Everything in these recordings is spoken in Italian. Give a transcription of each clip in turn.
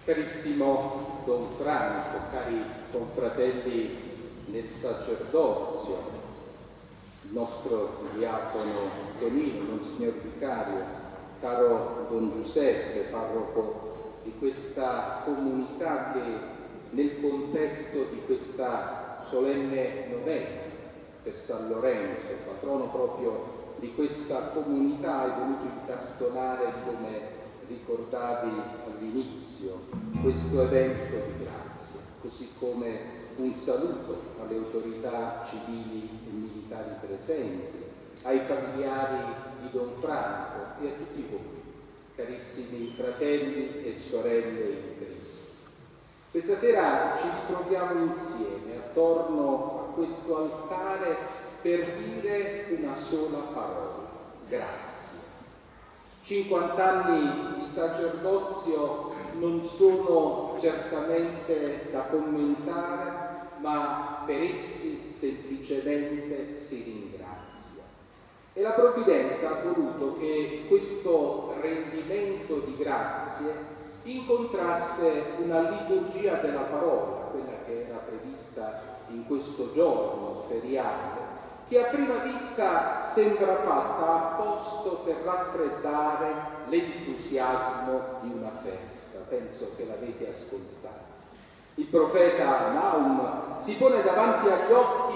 Carissimo Don Franco, cari confratelli nel sacerdozio, il nostro diacono Tonino, Monsignor Vicario, caro Don Giuseppe, parroco di questa comunità che nel contesto di questa solenne novena per San Lorenzo, patrono proprio di questa comunità, è voluto incastonare, come ricordavi all'inizio, questo evento di grazia, così come un saluto alle autorità civili e militari presenti, ai familiari di Don Franco e a tutti voi, carissimi fratelli e sorelle in Cristo. Questa sera ci ritroviamo insieme attorno a questo altare per dire una sola parola: grazie. 50 anni di sacerdozio non sono certamente da commentare, ma per essi semplicemente si ringrazia. E la Provvidenza ha voluto che questo rendimento di grazie incontrasse una liturgia della parola, quella che era prevista in questo giorno feriale, che a prima vista sembra fatta apposta per raffreddare l'entusiasmo di una festa. Penso che l'avete ascoltato. Il profeta Nahum ci pone davanti agli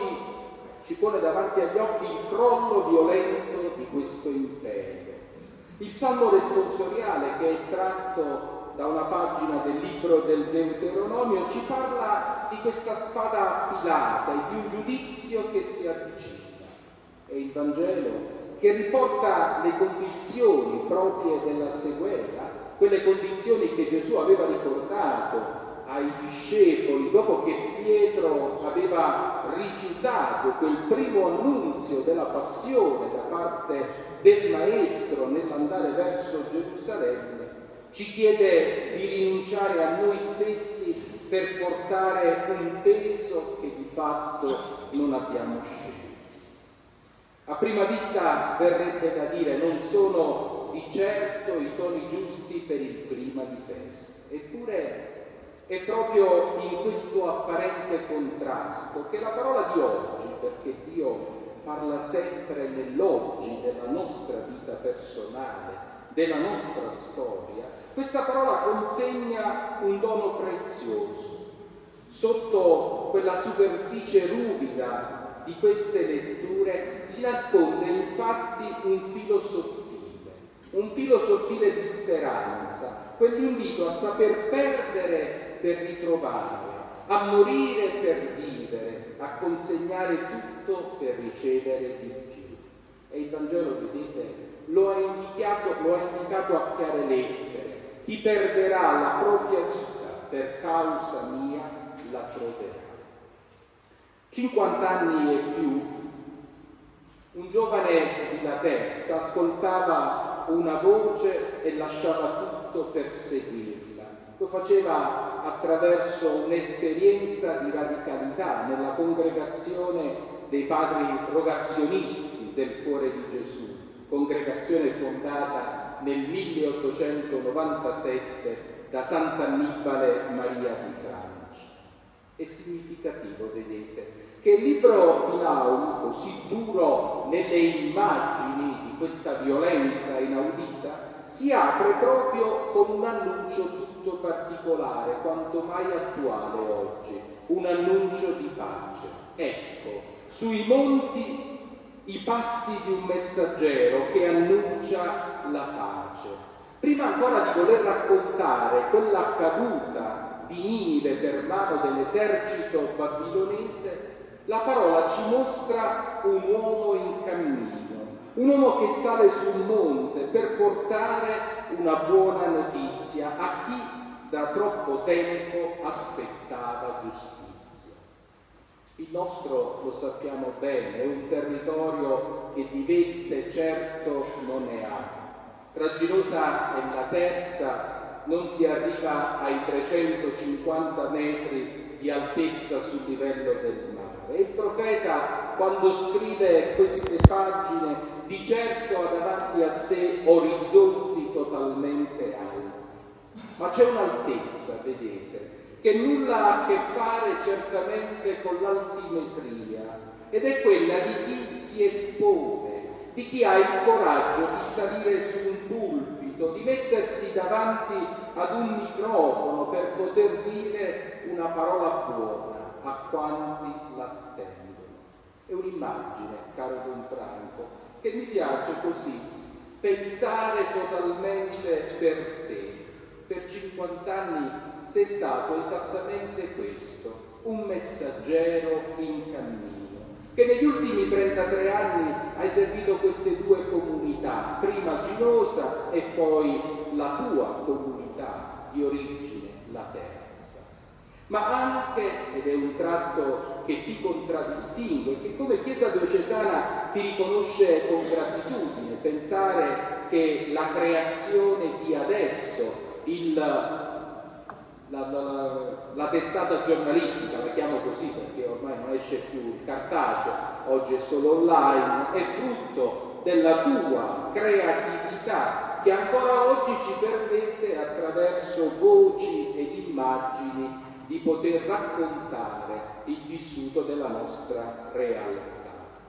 occhi il crollo violento di questo impero. Il Salmo responsoriale, che è tratto da una pagina del libro del Deuteronomio, ci parla di questa spada affilata e di un giudizio che si avvicina. E il Vangelo, che riporta le condizioni proprie della seguela, quelle condizioni che Gesù aveva ricordato ai discepoli dopo che Pietro aveva rifiutato quel primo annunzio della passione da parte del Maestro nell'andare verso Gerusalemme, ci chiede di rinunciare a noi stessi per portare un peso che di fatto non abbiamo scelto. A prima vista verrebbe da dire: non sono di certo i toni giusti per il clima di festa. Eppure è proprio in questo apparente contrasto che la parola di oggi, perché Dio parla sempre nell'oggi della nostra vita personale, della nostra storia, questa parola consegna un dono prezioso. Sotto quella superficie ruvida di queste letture si nasconde infatti un filo sottile di speranza, quell'invito a saper perdere per ritrovare, a morire per vivere, a consegnare tutto per ricevere di più. E il Vangelo, vedete, lo ha indicato a chiare lettere: chi perderà la propria vita per causa mia la troverà. 50 anni e più, un giovane di Laterza ascoltava una voce e lasciava tutto per seguirla. Lo faceva attraverso un'esperienza di radicalità nella congregazione dei padri rogazionisti del Cuore di Gesù, congregazione fondata nel 1897 da Sant'Annibale Maria di Francia. È significativo, vedete, che il libro di Nahum, così duro nelle immagini di questa violenza inaudita, si apre proprio con un annuncio tutto particolare, quanto mai attuale oggi, un annuncio di pace. Ecco, sui monti i passi di un messaggero che annuncia la pace. Prima ancora di voler raccontare quella caduta di Ninive per mano dell'esercito babilonese, la parola ci mostra un uomo in cammino, un uomo che sale sul monte per portare una buona notizia a chi da troppo tempo aspettava giustizia. Il nostro, lo sappiamo bene, è un territorio che di vette certo non ne ha. Tra Ginosa e Laterza non si arriva ai 350 metri di altezza sul livello del mare. E il profeta, quando scrive queste pagine, di certo ha davanti a sé orizzonti totalmente altri. ma c'è un'altezza, vedete, che nulla ha a che fare certamente con l'altimetria, ed è quella di chi si espone, di chi ha il coraggio di salire su un pulpito, di mettersi davanti ad un microfono per poter dire una parola buona a quanti l'attendono. È un'immagine, caro Don Franco, che mi piace così, pensare totalmente per te. Per 50 anni sei stato esattamente questo, un messaggero in cammino, che negli ultimi 33 anni hai servito queste due comunità, prima Ginosa e poi la tua comunità di origine, la terza. Ma anche, ed è un tratto che ti contraddistingue, che come Chiesa diocesana ti riconosce con gratitudine, pensare che la creazione di adesso, la testata giornalistica, la chiamo così perché ormai non esce più il cartaceo, oggi è solo online, è frutto della tua creatività che ancora oggi ci permette, attraverso voci ed immagini, di poter raccontare il vissuto della nostra realtà.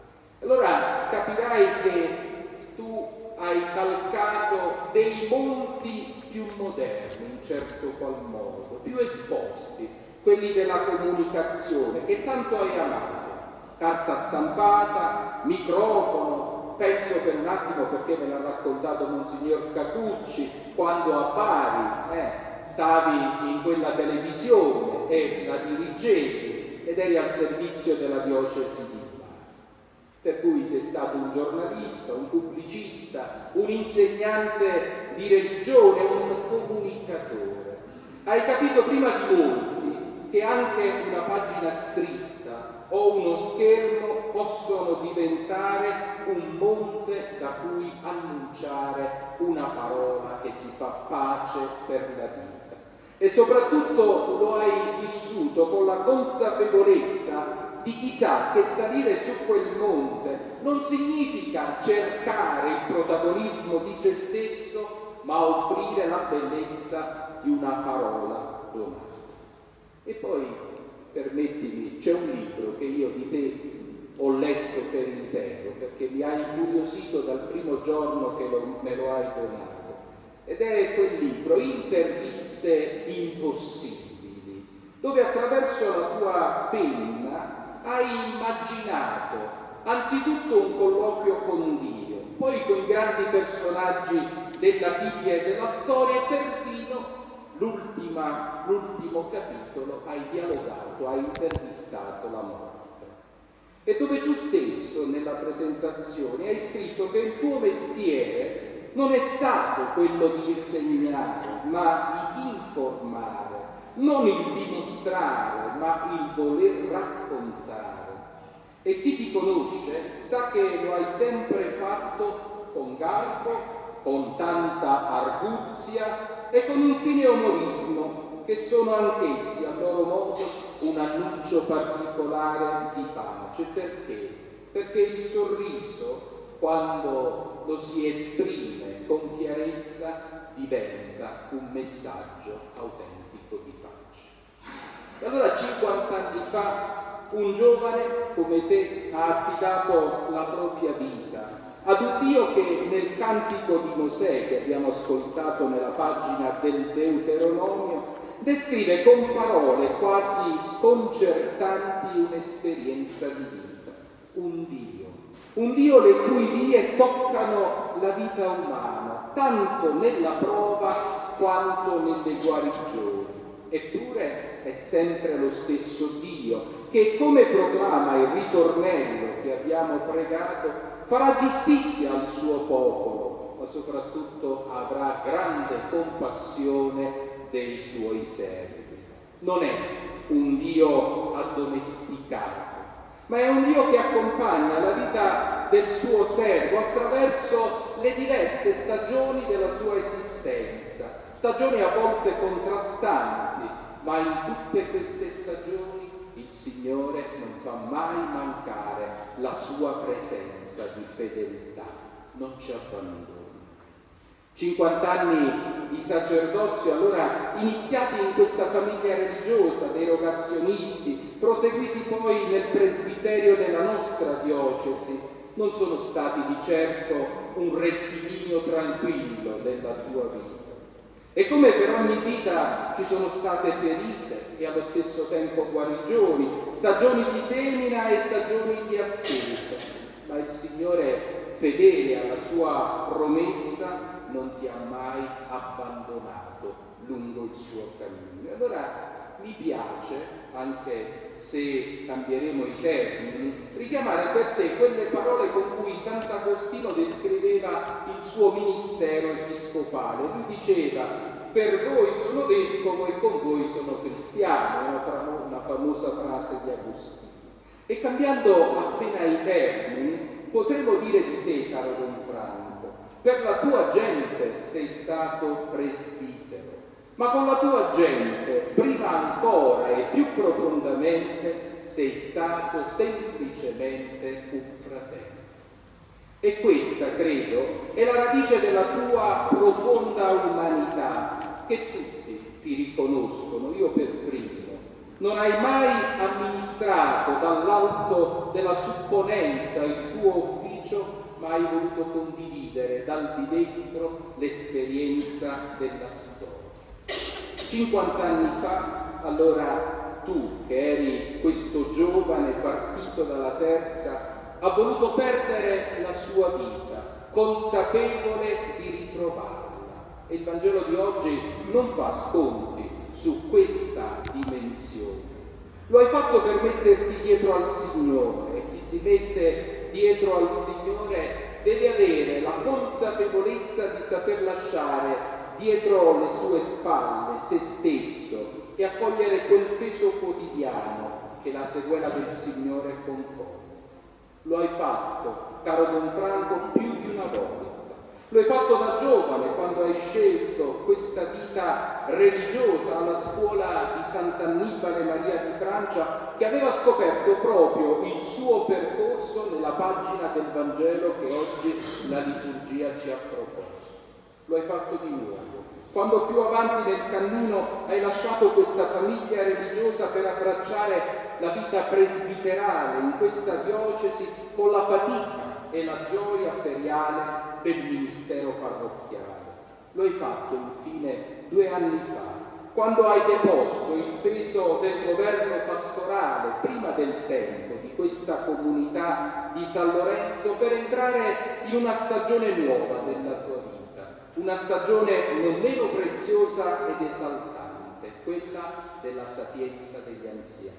Allora capirai che tu hai calcato dei monti più moderni, in certo qual modo, più esposti, quelli della comunicazione, che tanto hai amato. Carta stampata, microfono, penso per un attimo, perché me l'ha raccontato Monsignor Cacucci, quando a Bari stavi in quella televisione e la dirigevi ed eri al servizio della diocesi di Bari. Per cui sei stato un giornalista, un pubblicista, un insegnante di religione, un comunicatore. Hai capito prima di molti che anche una pagina scritta o uno schermo possono diventare un monte da cui annunciare una parola che si fa pace per la vita. E soprattutto lo hai vissuto con la consapevolezza di chi sa che salire su quel monte non significa cercare il protagonismo di se stesso, ma offrire la bellezza di una parola donata. E poi, permettimi, c'è un libro che io di te ho letto per intero, perché mi ha incuriosito dal primo giorno che me lo hai donato, ed è quel libro, Interviste impossibili, dove attraverso la tua penna hai immaginato anzitutto un colloquio con Dio, poi con i grandi personaggi della Bibbia e della storia, e perfino l'ultimo capitolo hai dialogato, hai intervistato la morte. E dove tu stesso nella presentazione hai scritto che il tuo mestiere non è stato quello di insegnare, ma di informare, non il dimostrare, ma il voler raccontare. E chi ti conosce sa che lo hai sempre fatto con garbo, con tanta arguzia e con un fine umorismo, che sono anch'essi a loro modo un annuncio particolare di pace. Perché? Perché il sorriso, quando lo si esprime con chiarezza, diventa un messaggio autentico di pace. E allora 50 anni fa un giovane come te ha affidato la propria vita ad un Dio che nel cantico di Mosè, che abbiamo ascoltato nella pagina del Deuteronomio, descrive con parole quasi sconcertanti un'esperienza di vita. Un Dio le cui vie toccano la vita umana, tanto nella prova quanto nelle guarigioni. Eppure è sempre lo stesso Dio che, come proclama il ritornello che abbiamo pregato, farà giustizia al suo popolo, ma soprattutto avrà grande compassione dei suoi servi. Non è un Dio addomesticato, ma è un Dio che accompagna la vita del suo servo attraverso le diverse stagioni della sua esistenza, stagioni a volte contrastanti, ma in tutte queste stagioni il Signore non fa mai mancare la sua presenza di fedeltà, non ci abbandona. 50 anni di sacerdozio allora iniziati in questa famiglia religiosa dei rogazionisti, proseguiti poi nel presbiterio della nostra diocesi, non sono stati di certo un rettilineo tranquillo della tua vita. E come per ogni vita ci sono state ferite e allo stesso tempo guarigioni, stagioni di semina e stagioni di attesa, ma il Signore, fedele alla sua promessa, non ti ha mai abbandonato lungo il suo cammino. E allora mi piace, anche se cambieremo i termini, richiamare per te quelle parole con cui Sant'Agostino descriveva il suo ministero episcopale. Lui diceva: per voi sono vescovo e con voi sono cristiano, una famosa frase di Agostino. E cambiando appena i termini, potremmo dire di te, caro Don Franco, per la tua gente sei stato presbitero, ma con la tua gente, prima ancora e più profondamente, sei stato semplicemente un fratello. E questa, credo, è la radice della tua profonda umanità, che tutti ti riconoscono, io per primo. Non hai mai amministrato dall'alto della supponenza il tuo ufficio, ma hai voluto condividere dal di dentro l'esperienza della storia. 50 anni fa, allora tu, che eri questo giovane partito dalla terza, ha voluto perdere la sua vita, consapevole di ritrovarla. E il Vangelo di oggi non fa sconti su questa dimensione. Lo hai fatto per metterti dietro al Signore, e chi si mette dietro al Signore deve avere la consapevolezza di saper lasciare dietro le sue spalle se stesso e accogliere quel peso quotidiano che la sequela del Signore comporta. Lo hai fatto, caro Don Franco, più di una volta. Lo hai fatto da giovane, quando hai scelto questa vita religiosa alla scuola di Sant'Annibale Maria di Francia, che aveva scoperto proprio il suo percorso nella pagina del Vangelo che oggi la liturgia ci ha proposto. Lo hai fatto di nuovo, quando più avanti nel cammino hai lasciato questa famiglia religiosa per abbracciare la vita presbiterale in questa diocesi con la fatica e la gioia feriale del ministero parrocchiale. Lo hai fatto infine 2 anni fa, quando hai deposto il peso del governo pastorale prima del tempo di questa comunità di San Lorenzo per entrare in una stagione nuova della tua vita, una stagione non meno preziosa ed esaltante, quella della sapienza degli anziani.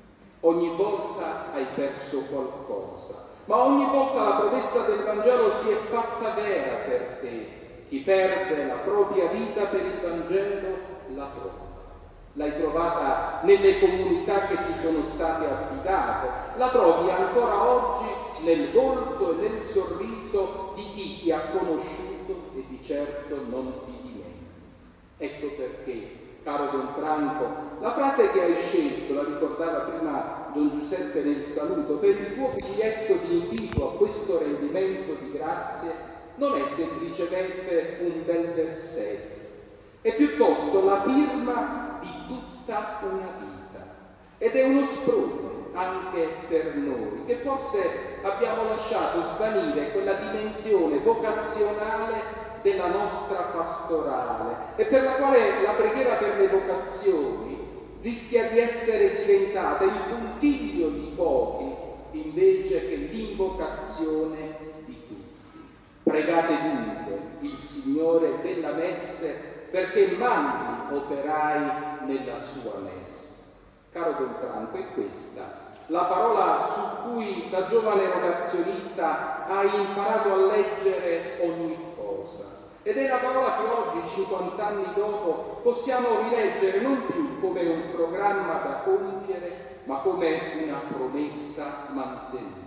Ogni volta hai perso qualcosa, ma ogni volta la promessa del Vangelo si è fatta vera per te. Chi perde la propria vita per il Vangelo la trova. L'hai trovata nelle comunità che ti sono state affidate, la trovi ancora oggi nel volto e nel sorriso di chi ti ha conosciuto e di certo non ti dimentichi. Ecco perché, caro Don Franco, la frase che hai scelto, la ricordava prima Don Giuseppe nel saluto, per il tuo biglietto di invito a questo rendimento di grazie, non è semplicemente un bel versetto, è piuttosto la firma di tutta una vita. Ed è uno sprone anche per noi, che forse abbiamo lasciato svanire quella dimensione vocazionale della nostra pastorale e per la quale la preghiera per le vocazioni rischia di essere diventata il puntiglio di pochi invece che l'invocazione di tutti. Pregate dunque il Signore della messe perché mandi operai nella sua messe. Caro Don Franco, è questa la parola su cui da giovane rogazionista hai imparato a leggere ogni cosa. Ed è la parola che oggi, 50 anni dopo, possiamo rileggere non più come un programma da compiere, ma come una promessa mantenuta.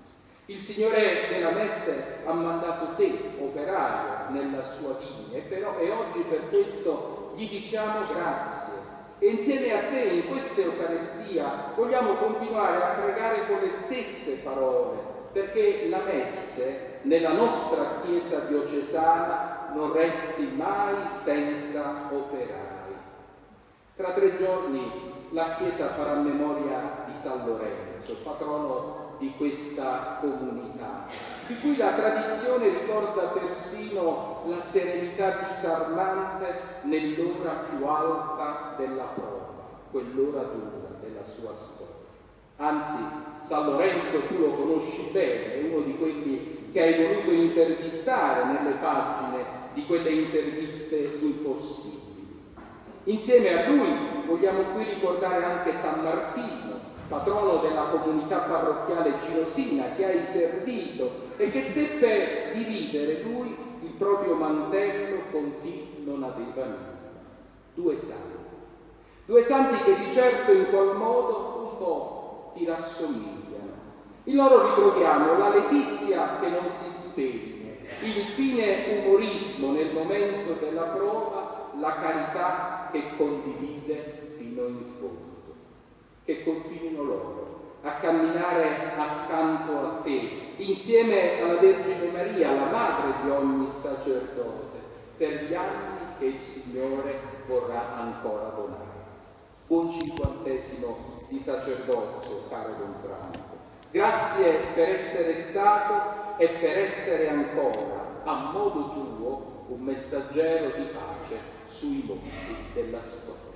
Il Signore della messe ha mandato te, operaio, nella sua vigna, e oggi per questo gli diciamo grazie. E insieme a te in questa Eucaristia vogliamo continuare a pregare con le stesse parole, perché la messe nella nostra Chiesa diocesana non resti mai senza operai. Tra 3 giorni la Chiesa farà memoria di San Lorenzo, patrono di questa comunità, di cui la tradizione ricorda persino la serenità disarmante nell'ora più alta della prova, quell'ora dura della sua storia. Anzi, San Lorenzo tu lo conosci bene, è uno di quelli che hai voluto intervistare nelle pagine di quelle interviste impossibili. Insieme a lui vogliamo qui ricordare anche San Martino, patrono della comunità parrocchiale girosina, che hai servito e che seppe dividere lui il proprio mantello con chi non aveva nulla. 2 santi che di certo in qual modo un po' ti rassomigliano. In loro ritroviamo la letizia che non si spegne, il fine umorismo nel momento della prova, la carità che condivide fino in fondo. Che continuino loro a camminare accanto a te, insieme alla Vergine Maria, la madre di ogni sacerdote, per gli anni che il Signore vorrà ancora donare. Buon 50° di sacerdozio, caro Don Franco. Grazie per essere stato e per essere ancora, a modo tuo, un messaggero di pace sui monti della storia.